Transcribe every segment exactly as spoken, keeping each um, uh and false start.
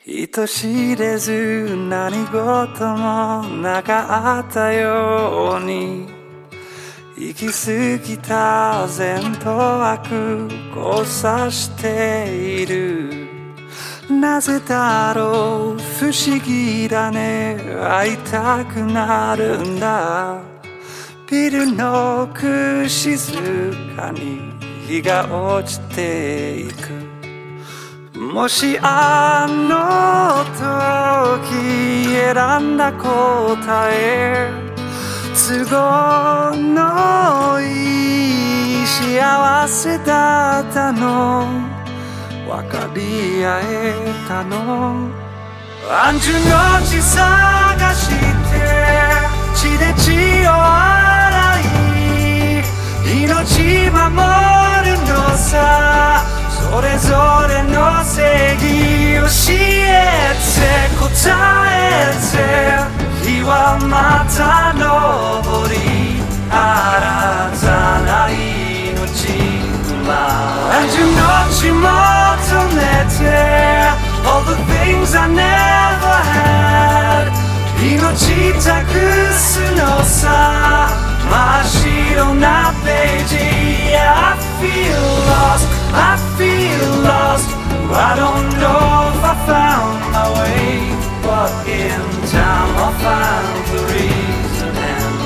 人知れず何事もなかったように行き過ぎた善と悪交差している。なぜだろう不思議だね、会いたくなるんだ。ビルの奥静かに日が落ちていく。もしあの時選んだ答え、都合のいい幸せだったの、分かり合えたの。安住の地探して血で血を洗い命守るのさ。それぞれの正義教えて答えて、日はまた昇り新たな命生まれ。安住の地求めて All the things I never had 命託すのさ、真っ白なページ。 I feel lost, I feel lost. I don't know if I found my way, but in time I'll find the reason and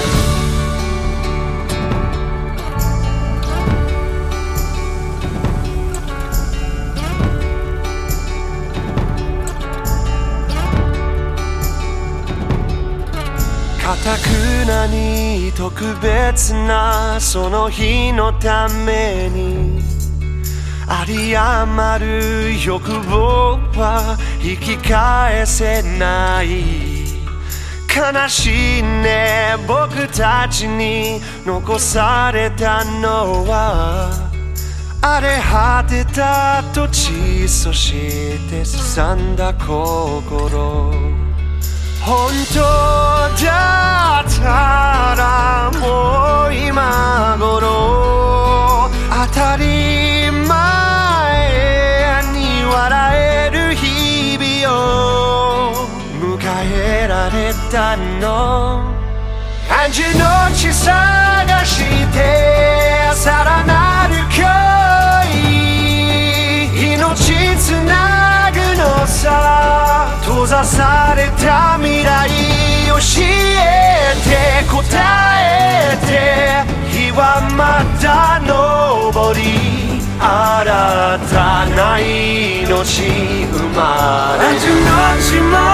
かたくなに特別なその日のために有り余る欲望は引き返せない。悲しいね僕たちに残されたのは、荒れ果てた土地、そしてすさんだ心。本当だったらもう今頃当たり前に笑える日々を迎えられたの。安住の地探してさらなる恋、命つなぐのさ。閉ざされた未来教えて答えて、日はまた昇り新たな命生まれ。 安住の地